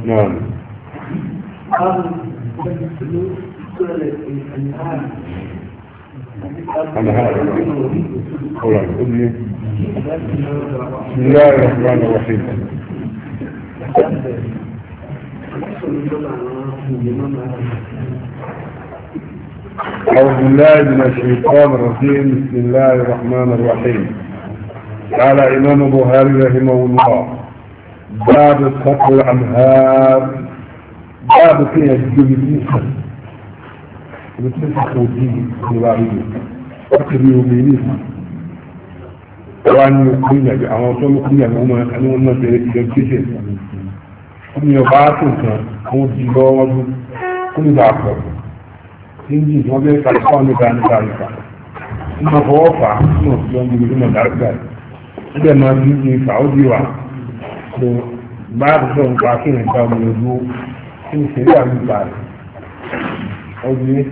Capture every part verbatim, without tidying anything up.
نعم. أنا هذا أولا أدري. بسم الله الرحمن الرحيم. أعوذ بالله من الشيطان الرجيم. بسم الله الرحمن الرحيم. قال إمام البخاري رحمه الله: باب السطر الأنهار. باب فيها الجبلين بتنسخوا فيه الغريب تقريبا بينيها وأن يقولنا بأعوام يقولنا هما كانوا الناس يجبسين هم يبعثوا هم تجاوزوا كل ضعفوا ينجي ما بيك الأخوان كان ذلك ثم فوفع ثم يوم يقولون ذلك إذا ما بيجي سعودي واحد بعد ذلك باكين كانوا يجوا في سريع من ذلك أودي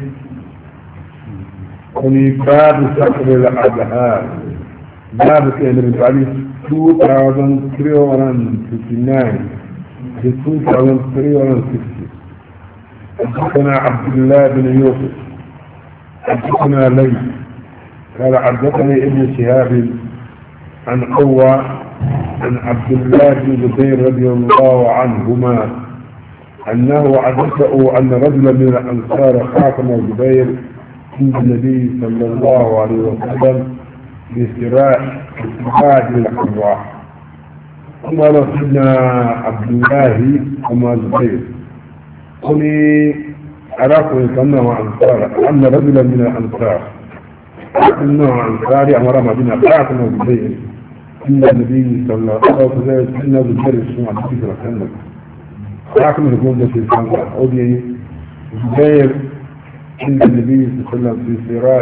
كوني باب سفر الأذهان باب كان من عليه two thousand three hundred fifty-nine to two thousand three hundred sixty. حدثنا عبد الله بن يوسف حدثنا ليث قال حدثني ابن شهاب عن قوة عن عبد الله بن زبير رضي الله عنهما أنه حدثه أن رجلا من الأنصار خاتم الزبير عند النبي صلى الله عليه وسلم باستراح استراح للحراح. قال سيدنا عبد الله وما زبير قولي أراكم كأنه أنصار أن رجلا من الأنصار إنه أنصاري أمر مدينة خاتم الزبير عند النبي صلى الله عليه وسلم سيدنا زبير السماء النبي صلى الله عليه وسلم لكن يقول في الحمد أودي زبير عند النبي صلى الله عليه وسلم في سراج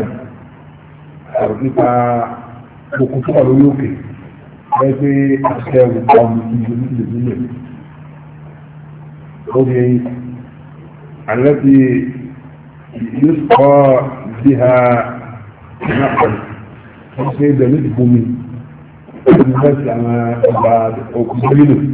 أرقى وكتب الويوكي كيف أخير القوم في الدنيا أودي التي يسقى بها نحل سيدة نتبومي بس أنا بعد أكبرينه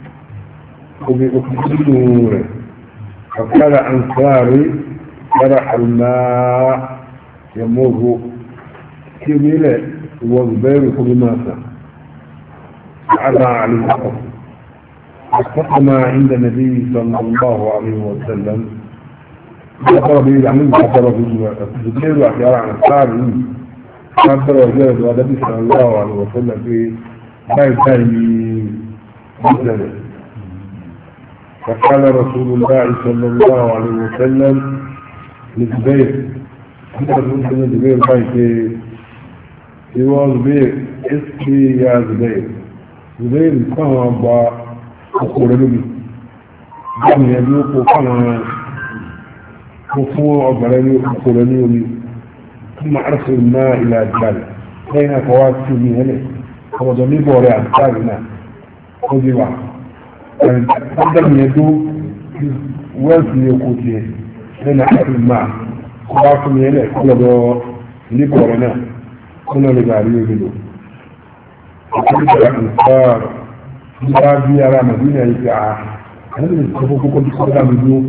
وبأكبرينه فقال أنصاري فرح الماء يموه كميلة والبير كل ماسا عدا على الحقف فاستقم عند النبي صلى الله عليه وسلم فقال به العمل فقال به الزبير واحيار عن الصاري فقال وجاءت والنبي صلى الله عليه وسلم في بيت ثاني مثلا فقال رسول الله صلى الله عليه وسلم لزبير قال رسول زبير بيت يقول زبير اسقي يا زبير زبير كما أبا أقول لي جمع يدوق كما وفوع أبرني أقول لي ثم أرسل الماء إلى الجبل بين فواتي من هنا هو ضمير ورع الثالث خذي واحد قدم يدوق وزن يقوتيه لنا أكل الماء خلاص من هنا كل دو لبورنا كنا لباريه بدو وكذلك الأنصار بابي على مدينة يسعى أنا من الصفوف كنت قدام بدو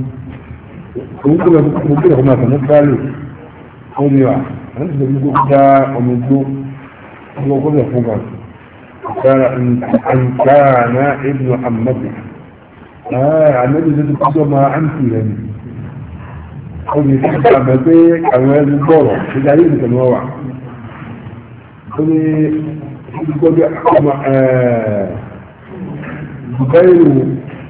وممكن هما تنفعلوا قولي واحد أنا من بدو قدام ومن دو وقل يفوقا كان أن كان ابن عمتي آه النبي زاد قدام ما أنت لني قولي كنت عمتي أمال الدورة في دليل كالموع قولي قولي زبير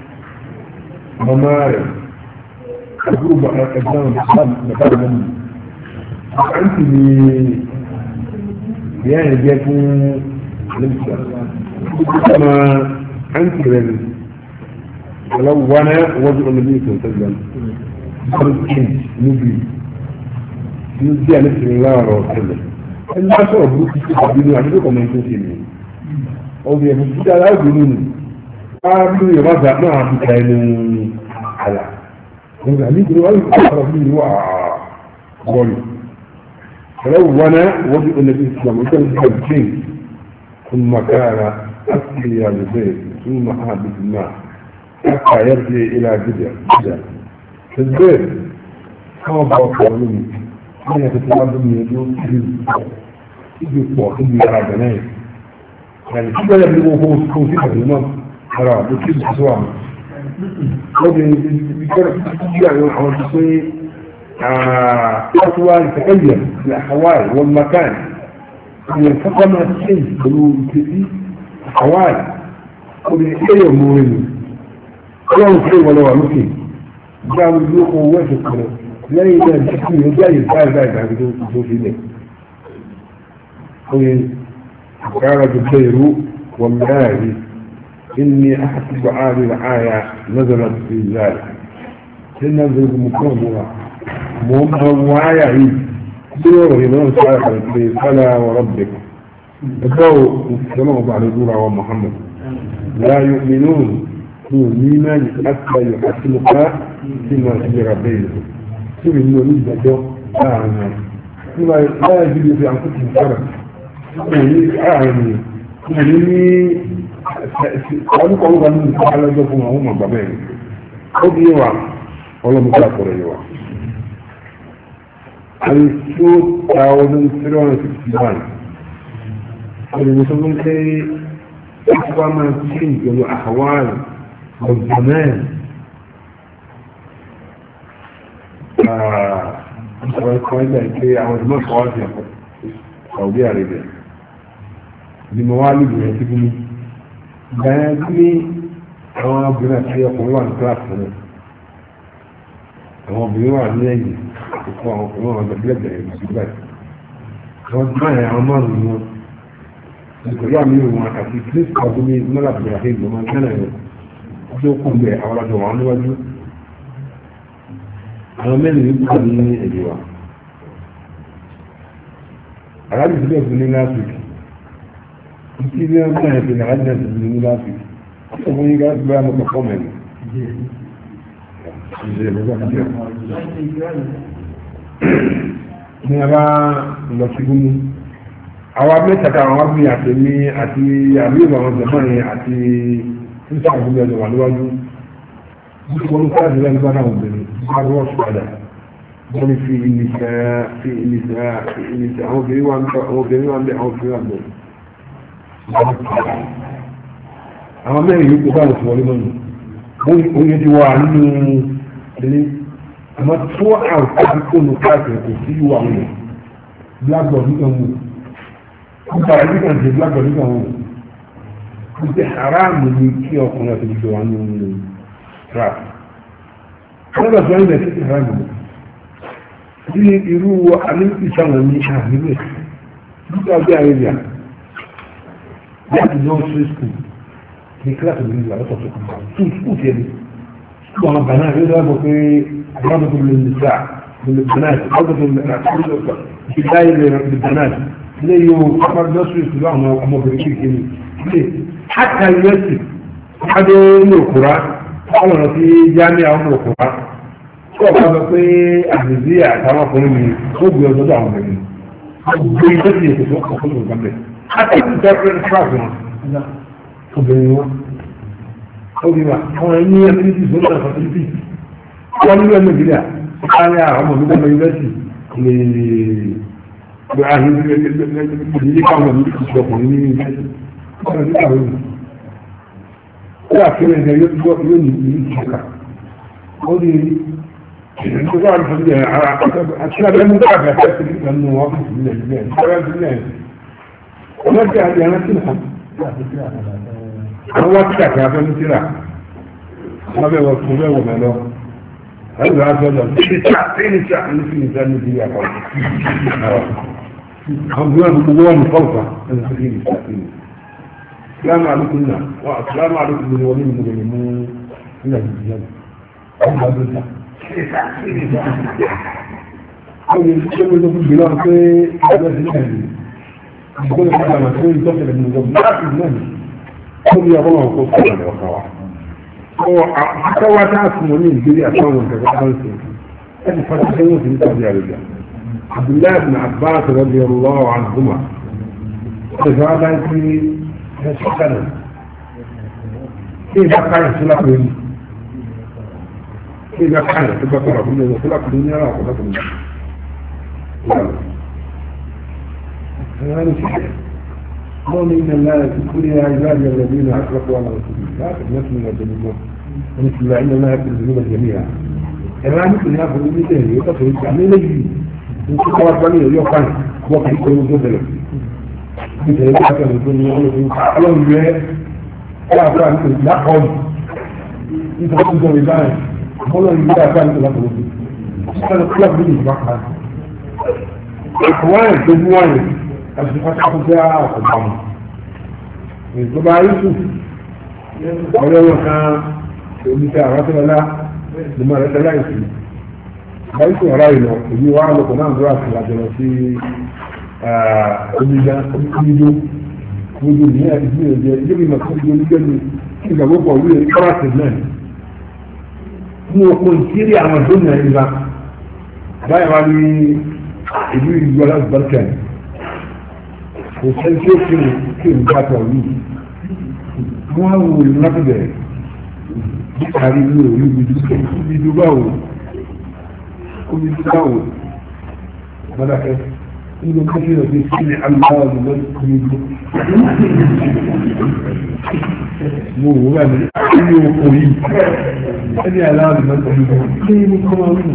ممارس أقول أقدام مكان مني أنت لي يعني جاكم لمسة كما أنت لي ولو وانا وجه النبي صلى الله عليه وسلم خرجين نبي يجي على نفس الله عليه وسلم الناس أبوك يقولون عندكم من تسمين أو بيقولون لا يقولون قالوا يرجع ما في كائن على هم قاعدين يقولوا أي أقرب مني وقالوا فلو وانا وجه النبي صلى الله عليه وسلم ثم كان أسقي يا زبير ثم أهبط الماء حتى يرجع إلى جدة في البيت كما بوصل مني أنا تتعلم من يدون يجي فوق يجي على جناي يعني كيف يبلغوا هو سكون في الإمام حرام بكيف سواء ودي بيقول يعني حوالي شوي أطول تغير الأحوال والمكان ينتقم الشيء بلو كذي أحوال ودي أي أمورين كلام شيء ولا ممكن جاب يلوقوا وجهه لا يجوز تحكيه جاي قال قال قال بدون بدون شيء قال الخير والله إني أحسب هذه الآية نزلت في ذلك تنزل بمكان موايا هي دور هنا تعالى فلا وربك الضوء السلام بعد دورة ومحمد لا يؤمنون ميمان حتى يحسنك فيما شجر بينهم ثم إنه نزل لا لا يجب في أنفسهم شرك يعني يعني قالوا قالوا أن على ذلكم هم بابين خذ يوا ولا مسافر يوا السود تعاون سرون سكان المسلمين كي أكبر من سين يلو أحوال والزمان آه أنا كويس كي أعود ما صارت يا سعودية عربية لموالد ويتبني بياني àwọn obìnrin àti ọkùnrin wà ní kíláàsì náà àwọn obìnrin wà ní ẹ̀yìn àkókò àwọn ọkùnrin wà lẹ́gbẹ̀ẹ́ ìgbà àwọn tí wọ́n yẹ àwọn márùn-ún wọn nítorí àmì ìwọ̀n àti kírísì ọdún ní mọ́lá bẹ̀rẹ̀ àti ìgbìmọ̀ kánà rẹ̀ tí ó kún bẹ̀ àwọn ọjọ́ wọn níwájú àwọn mẹ́rin ní kúrò ní èdè wa aláàbì sílẹ̀ fún ní láti kí ní ọjọ́ ẹ̀fẹ̀ ní àjẹ́ ìsinmi ní láti ọmọ yíká gbé àmọ́ kọ̀kọ́ mẹ́rin ní ara lọ sí gúnmú àwọn abẹ́tàkà àwọn abúlé àti ní àti àbíyèwò àwọn jẹ̀mọ́rin àti nípa àbúlé ọjọ́ wà níwájú wọ́n ká àdúrà nígbà náà obìnrin bá rọ́ ṣùgbọ́dà wọ́n ní fi ìnìṣẹ́ fi ìnìṣẹ́ fi ìnìṣẹ́ àwọn obìnrin wà ń bẹ àwọn obìnrin wà ń bẹ àwọn obìnrin wà ń bẹ àwọn mẹ́rin yìí kó bá wọn sọ̀rọ̀ lọ́nà wọ́n yẹ ti wà nínú ilé àmọ́ tó àwọn káàkiri káàkiri kò sí ìwà wọn blackboard nígbà wọn kúta ẹbí kan ṣe blackboard nígbà wọn kò sí haramu ní kí ọkùnrin àti ìjọba wọn nínú rap wọ́n bá sọ ilẹ̀ títí haramu sí irú àmì ìṣàwọn ní àmì rẹ̀ nígbà bí àrẹ́bíà láti lọ sí school ní kíláàsì ìlú ìlú àlọ́sọ̀ tó kù tún skul tiẹ̀ ní skul àwọn bàná àti ìlú àgbọ̀ pé àwọn tó lè ní sáà lè bàná àti àwọn tó lè ní àtúntò ìdáyé lè lè bàná àti ilé yóò pápá lọ́sùn ìlú àwọn ọmọbìnrin kéèké ní ilé hàtà yúẹ́sì adé ní òkúra àwọn ọ̀nà tí jáde àwọn òkúra tó ọ̀pá sọ pé àdìsí àtàwọn ọkùnrin mi ó gbé ọjọ́ àwọn ọmọbìnrin ó gbé iṣẹ́ sí èkó tó kọ̀ fún ìgbàgbẹ́ hàtà ìtẹ́fẹ́ obìnrin wọn obìnrin àwọn ẹni ẹni tí ìṣòro náà fàtí bí wọn nílò ẹni ìgbìlẹ̀ láàrin àwọn ọmọ nígbà yunifásitì lè gbé ahìn ìdílé káwọn ọmọ nílùú ìṣòro ọkùnrin ní yunifásitì wọn ní àwọn ọmọ ó wà kí ẹni yóò ní ìlú ìṣòkà ó ní ìṣòro àwọn ọmọ nílùú àti abẹ́rẹ́ mú dáàbì àti ẹsẹ̀ nígbà nínú wọn kò sí nílẹ̀ nílẹ̀ nílẹ̀ ọlọ́dẹ àti ẹran sí náà àwọn wá kíkà kí a fẹ́ ní síra wọ́n bẹ̀ wọ́n fún bẹ́ẹ̀ wọ̀ mẹ́ lọ ẹ̀rù rẹ̀ aṣọ lọ sí ìta sí ìta ní sí ìta ní ìdílé àkọ́ àwọn bí wọ́n gbogbo wọn ní kọ́ọ̀fà ẹni sí ìta sí ní sílámù àdúkùn náà wọ́n sílámù àdúkùn ní wọ́n ní ìmúlẹ̀ ní mú nílẹ̀ ìdílé àwọn bá dé ta àwọn yẹn tó gbé tó gbé lọ pé ẹgbẹ́ sí náà ní ìgbọ́n ìgbà máa tó ìtọ́sẹ̀lẹ̀ ní ìjọba láti náà ó ní ọkọ̀ wọn kó sọ̀rọ̀ ní ọkọ̀ wa. Ọ̀ àkọ́wá tá a fún wọn ní ìgbéri àtàwọn ìgbàgbọ́ bá ń sè é ti fọ́tí sẹ́yìn òsì ní Saudi Arabia. Abdullahi bin Abbas radiyallahu anhuma ṣẹ̀fẹ̀ wá láì pé ẹ̀ ṣọ́kànà. Ṣé ìbá káyọ̀ sí lápẹ̀ ní إذا كان تبقى ربنا وخلق الدنيا وخلق الدنيا هذا شيء قال إن الله كل يا عبادي الذين أشركوا على رسول الله تقنطوا من الذنوب ونسأل الله إن الله يغفر الذنوب جميعا إذا مثل يغفر الذنوب جميعا يغفر الذنوب جميعا يمكن خلاص بني يوقع وقت يكون جدلا مثل يغفر الذنوب اللهم بيه لا أفعل لا قول أنت قلت بالله والله لا أفعل لا قول هذا الخلاف بني بقى إخوان جموان أصدقاء حقوق جاء الحمد طبعا يوسف ولو كان مثال رسل الله لما رسل لا يسلم بيسو رأينا يجي وعلى قنام دراسة لأجل في أميدا أميدو أميدو نهاية تسمية يجب ما تقول يجب إذا وقعوا لي قرأت الناس هو كل كيري عملنا إذا بايع علي يجي الولاد بركان وكان شيء كده كده جاته لي هو هو المنافذ بيتعري له يبي يدوباو كل يدوباو ملاك إنه كثير في سنة الله الملك مو هو من أيه قريب أني على الملك كيف كمان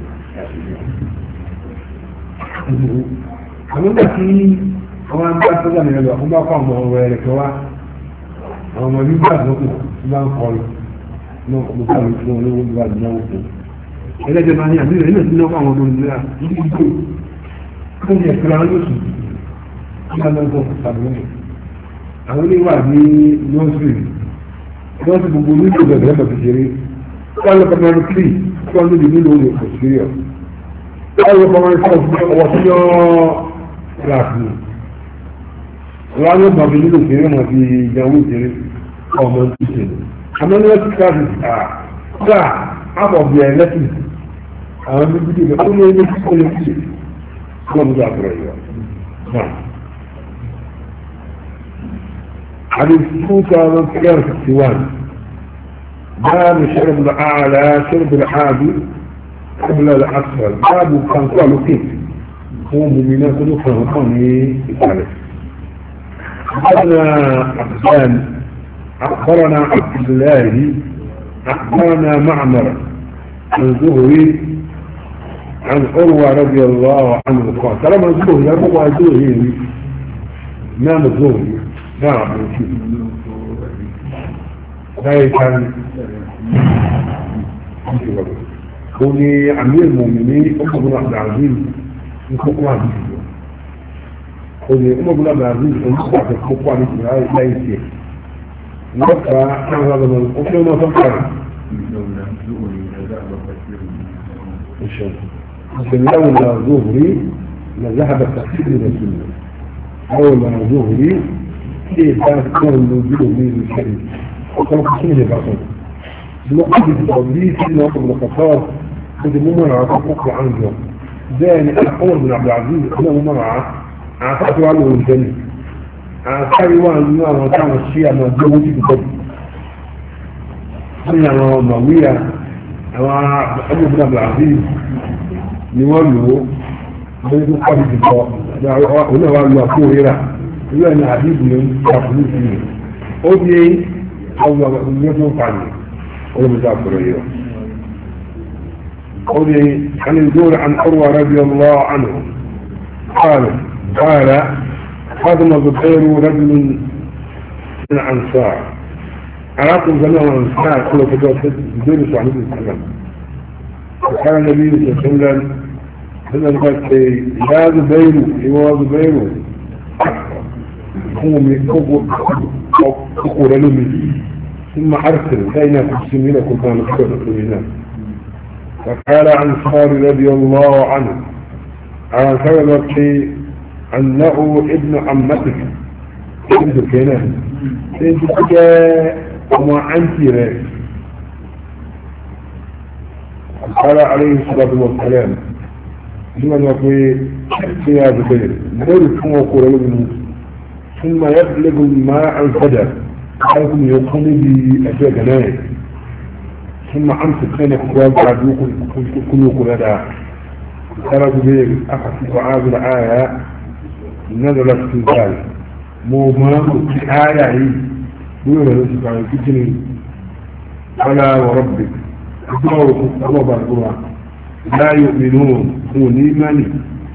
أنا كذي àwọn ambassador ni ẹlò àwọn bá kọ àwọn ọ̀rọ̀ ẹ̀rẹ̀ kẹwa àwọn ọmọ yúgbà lókùn tí bá ń kọlù náà mo kọlù fún olówó gbà náwó fún ẹlẹ́jẹ̀ máa ní àbílẹ̀ ilẹ̀ tí náà fún àwọn ọmọ ìlú ní ìgbò tó ní ẹ̀kọ́ àwọn yóò sùn kí wọ́n lọ́gbọ́n tàbí wọn àwọn ilé wà ní nọ́ọ̀sì nọ́ọ̀sì gbogbo nílò bẹ̀rẹ̀ bẹ̀rẹ̀ kékeré wọ́n lọ pẹ̀lú kí wọ́n lóde nílò olè kò sí ọ̀ wọ́n lọ pẹ̀lú ọwọ́ sí yọ́ kíláàsì wọ́n á máa fi nílò kéré máa fi ìyàwó kéré ọmọ tó ṣe àmọ́ ní wọ́n ti kíláàsì àgbà àbọ̀bí ẹ̀ lẹ́sìn àwọn bíbí dìbò ó lé ní kíkó lè fi wọ́n mú àbúrò yìí wá. حديث two thousand three hundred sixty-one باب شرب الأعلى شرب العادي قبل الأسفل باب كان قالوا كيف هو مؤمنات نفهم إسرائيل أخبرنا أحسان أخبرنا عبد الله أخبرنا معمر عن زهري عن عروة رضي الله عنه قال طالما الزهري أبوه الزهري نام الزهري نعم ذلك كان كوني أمير المؤمنين أم بن عبد العزيز يكون واحد خذي أم بن عبد العزيز ونقطع في الخطوة التي لا يسير نقطع كان هذا من الأصل ما تنقر لولا ظهري لذهب التحسين لرسول لولا ظهري كيف كانت كون الوجود من الشريف وكانوا قسمين البعضين بلقب التوضيح سيدنا عمر بن الخطاب كنت ممنع تقوى عن اليوم داني عمر بن عبد العزيز أنا ممنع أعطيت عنه الجنة أعطيت عنه النار وكان الشيء ما جوتي بقبل سيدنا معاوية عمر بن عبد العزيز نولوا بين قبل الجواب هنا هو المأخوه هنا إلا أن عديد من يقولون فيه أودي أو يجب عني ولا مسافر أيضا أودي عن الدور عن عروة رضي الله عنه قال قال خادم الزبير رجل من الأنصار أراكم جميع الأنصار كل فتوى الزبير صلى الله عليه وسلم وقال النبي صلى الله عليه وسلم هذا قال يا زبير هو زبير هم يقول لهم ثم أرسل بين المسلمين كنت نذكر المسلمين فقال عن صار رضي الله عنه عن سبب أنه ابن عمتك ابن كنان انت جاء وما أنت راك قال عليه الصلاة والسلام ثم يقول يا زبير نقول ثم يقول لهم ثم يبلغ الماء الفجر حيث يقوم بأشياء جنائك ثم أمسك بين أخوان بعدوك كلكم لدى خرج به أخذ وعاد الآية نزلت في ذلك مو ما في آية يقول له سبحانه كتني فلا وربك الله الله لا يؤمنون دون إيمان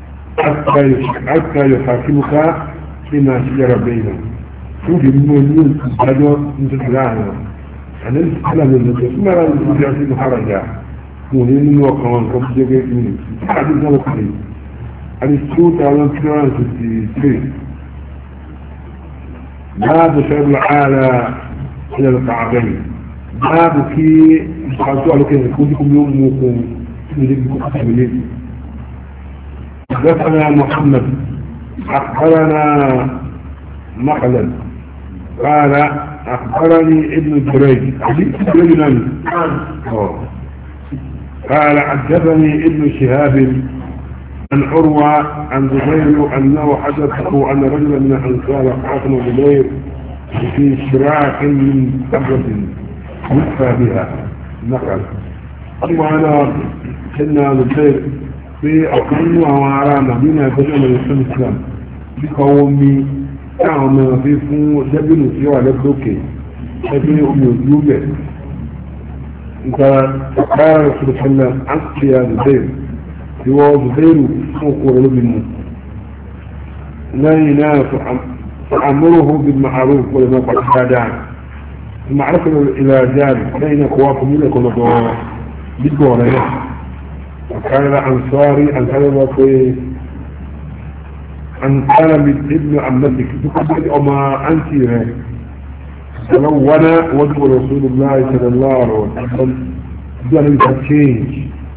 حتى يحاكمك فيما شجر بينهم شوف المؤمنين هذا انتظرنا أنا الكلام اللي ما لا يستطيع في محرجة مهم وكمان كم جزء من هذا الكلام السود على الكلام في في باب شعب العالى إلى الكعبين باب كي قالوا لك كلكم يومكم تجيبكم حدثنا محمد أخبرنا مخلد قال أخبرني ابن جريج رجلا قال حدثني ابن شهاب عن عروة عن زبير أنه حدثه أن رجلا من الأنصار قاتل زبير في شراك من تمرة يدفى بها نقل ثم أنا كنا زبير في أقلها وعلى مدينة بجمع الإسلام بقومي كانوا في فون جبل سوى لبوكي جبل أمي وجوبة قال رسول الله عنك يا زبير هو زبير وقول منه لا ينافع فأمره بالمعروف ولما قد خادعا المعرفة إلى ذلك بين قواكم لك ونضوء بالدورة وكان الأنصاري أن كان في أن كان ابن عمتك تقبل أما أنت تلون وجه رسول الله صلى الله عليه وسلم دون change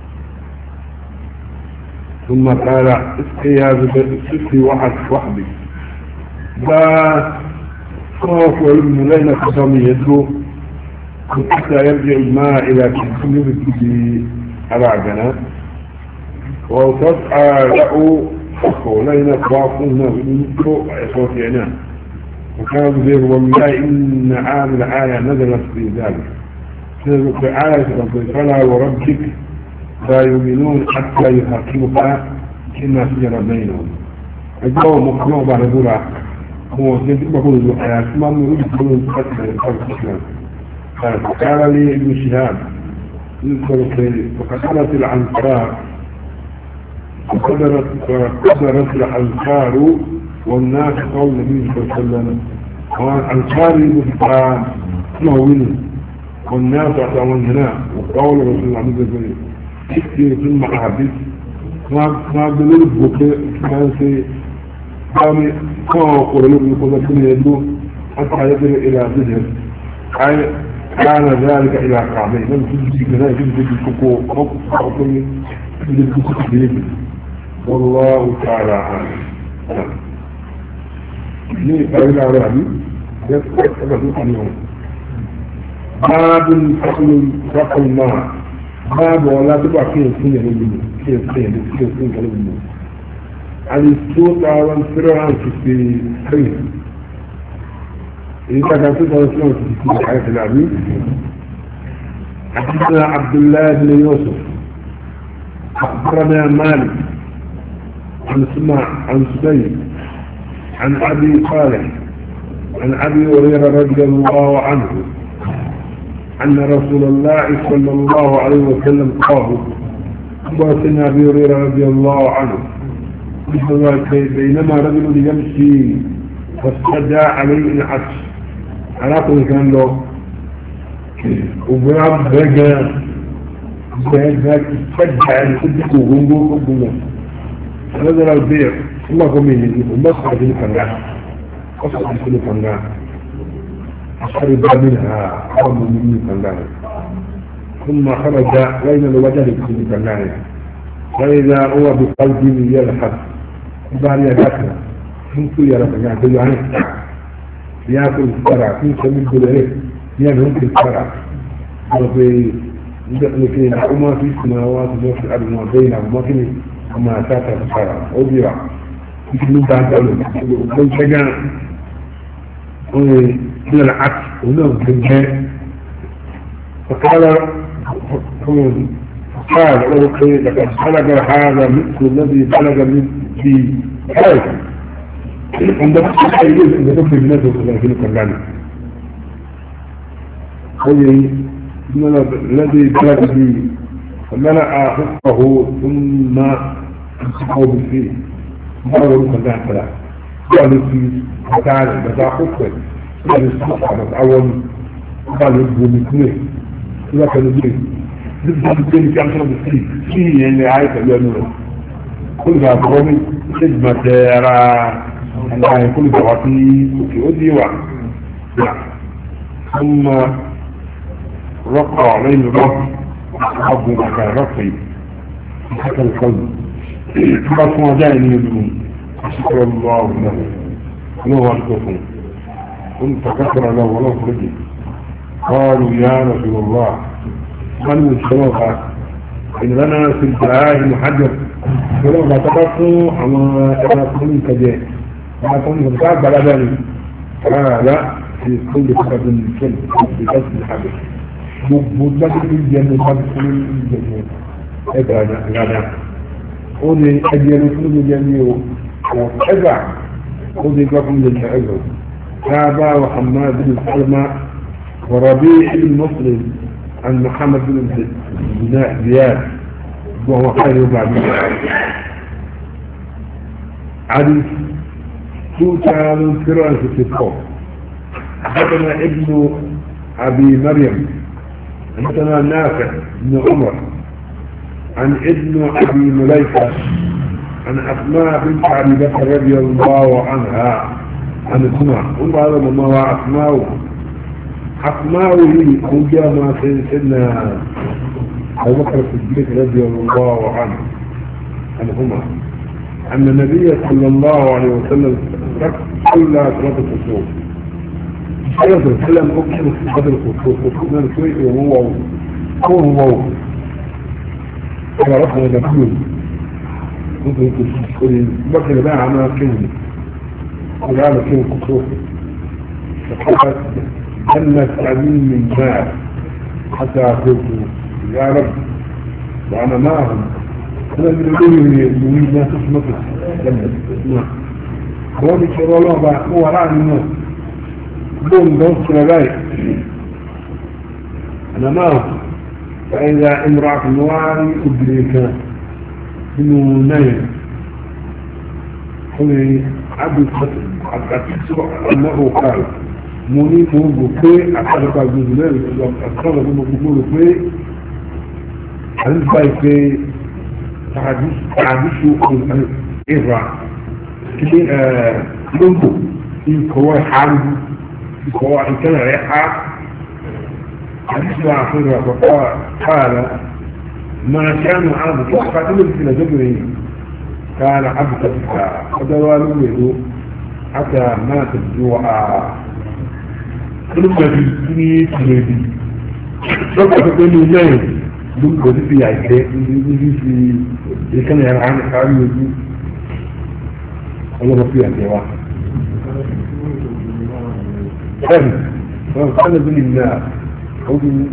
ثم قال اسقي يا زبير اسقي واحد وحدي لا خوف وابن ليلة قدامي يدلو حتى يرجع الماء إلى كل يبكي على عجنة وتسعى له ولينا خافونا بنيته صوت عناه وكان زبير والله إن عام الآية نزلت في ذلك نزلت في آية ربي فلا وربك لا يؤمنون حتى يحاكمك فيما شجر بينهم الجو مقنوع بعد ذلك هو سيدي بقول له حياة ما نريد كل قتل الإسلام قال لي ابن شهاب يذكر في وقتلت العنصار قدرت قدرت الأنصار والناس قول النبي صلى الله عليه وسلم والأنصار يبقى مهون والناس أتعون هنا وقول رسول الله عليه وسلم كثير ثم أحاديث ما ما بلوغ بكاء كان في قام قام قرلوب يقول كل يدو حتى يصل إلى ذهن أي كان ذلك إلى كعبين لم تجد كذا يجب الكوكو أو كل الكوكو والله تعالى عالم ليه قائل على رأبي يتبقى اليوم باب فقل فقل الماء باب ولا تبقى فيه السنة للمنى فيه السنة فيه السنة للمنى عن السوط والفرعان في خير إذا كان تبقى السنة في حياة العبيد حدثنا عبد الله بن يوسف أخبرنا مالك عن سماع عن سبيل عن أبي صالح عن أبي هريرة رضي الله عنه أن رسول الله صلى الله عليه وسلم قال أخبرتنا أبي هريرة رضي الله عنه بينما رجل يمشي فاستدى عليه العطش على كل كان له وبيعب بقى بقى استدى على صدقه وغنبوه وغنبوه نزل البيع الله قمين ومسح في الفنان قصد في الفنان أشرب منها قوم من الفنان ثم خرج بين الوجه في الفنان فإذا هو بقلب يلحظ بان يكثر كنت يرى فنان كل عنه يأكل السرع كنت من كل إيه يأكل السرع وفي لكي نعوما في السماوات وفي الأرض ما بينهم ما كنت وما أتاك الخير أوبيع يمكن أن تعلم وكل شيء من العكس ونوع بالجاء فقال قال لقد بلغ هذا مثل الذي بلغ من في هذا عندما تخيل ان تكفي الناس وثلاثين كذلك قولي الذي بلغ به فملأ حقه ثم امسكه بالفيه قالوا له كذلك ثلاث قالوا في تعالى بتاع حقه قالوا الصحة متعول قالوا يبقوا مثله لا كانوا بيه نبدأ بالتالي في عشرة بالسيط فيه يعني عايزة بيانوه كل ده قومي خدمة ترى الله كل ده وفي وفي أدي وعن ثم رقع عليه الرب رب مكان رقي في حكى القلب بس ما جاءني يدون شكر الله له له أشكفه كنت كثر له ولو فرجي قالوا يا رسول الله قالوا الشباب إن لنا في الدعاء محجر ولو ما تبقوا أما تبقوا كجاء ما كنت بتعب على ذلك قال في كل فترة من الكلب في قصد الحجر مدبك في الجنة مدبك في الجنة ادعى غدا قولي أجيال كل الجنة وابع قولي لكم للشعر كعبة وحماد بن سلمى وربيع بن مسلم عن محمد بن زياد وهو خير بعد عدي توتا من فرعون في التقوى حدثنا ابن أبي مريم حدثنا نافع بن عمر عن ابن أبي مليكة عن أسماء بنت أبي بكر رضي الله عنها عن اسماء هم هذا ما هو أسماء أسماء هي أوجا سيدنا أبو بكر الصديق رضي الله عنه عنهما أن النبي صلى الله عليه وسلم صلى صلاة الخشوع صلى الله عليه وسلم أكثر في صلاة الخشوع وكنا شوي وهو هو هو كما رفضنا نقول كنت تقول بكر بقى عمل كلمة قل هذا كلمة خشوع فقالت جنة عدين من ماء حتى قلت يا رب وأنا معهم أنا من أولي يريد ناس مصر جنة اسمها هو بيشير الله بقى هو رعني الناس دون دوس لغاية أنا معهم فإذا امرأة النواري أدريك إنه نايم قولي عبد الفتح أنه قال موني مونغو كوي أكثر الجزلين أكثر مونغو كوي هل باي كوي تعديشو عن إيران كلي مونغو في كواي حالي في كواي كان ريحة حديث عصيرة فقال ما كانوا عرض فقاتلوا في جبري كان عبد الفتح فدوالوا له حتى مات الجوع لما في تريدي لما تقولي ليه لما في عيدة في في كان يرعان حالي يجي ولا في عيدة واحد كان كان بني الناس أو بني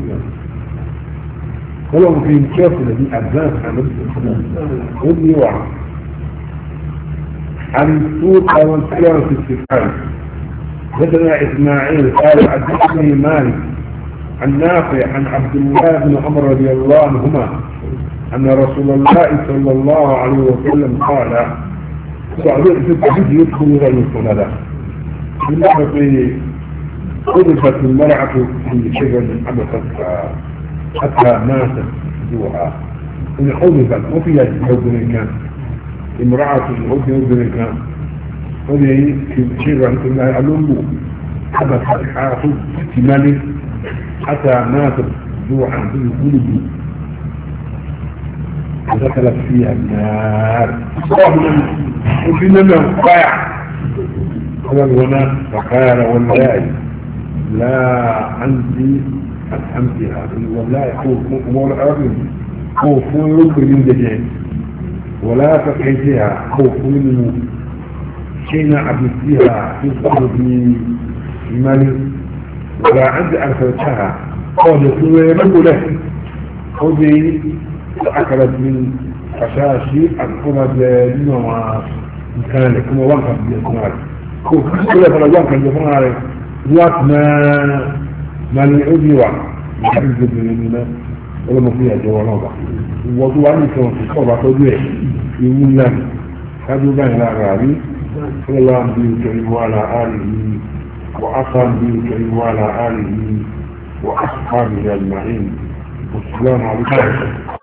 ولو في كيف الذي أبدأ عن ابني واحد عن السوق أو السيارة في السفارة حدثنا إسماعيل قال حدثني مالك عن نافع عن عبد الله بن عمر رضي الله عنهما أن رسول الله صلى الله عليه وسلم قال بعضهم في الحديث يدخل غير الصلاة بالنسبة قذفت المرأة في شجر حدثت حتى ماتت جوعا إن قذفت وفيها جوع كان امرأة وفيها كان ولي في شيء عن الله علومه حدث حاصل احتمالي حتى مات جوعا في القلب ودخلت فيها النار وفينا انه ضايع قال الغناء فقال والله لا عندي أفهمتها والله خوف أمور أرض خوف رب من دجين ولا تقعيتها خوف منه شينا عبدتها في الصحر في إيماني ولا عندي أرسلتها قال يقول له خذي أكلت من خشاشي الكرة لنوع كان لكم وانكب بيسماري كل فلا وانكب بيسماري وقت ما ما نعودي وقت نحن جد مننا ولا ما فيها جوانا وضوء عني كون في الصوبة تدوي يقول لنا هذا بين الأغاري صلى الله عليه وسلم وعلى آله وأصحابه وعلى آله وأصحابه أجمعين والسلام عليكم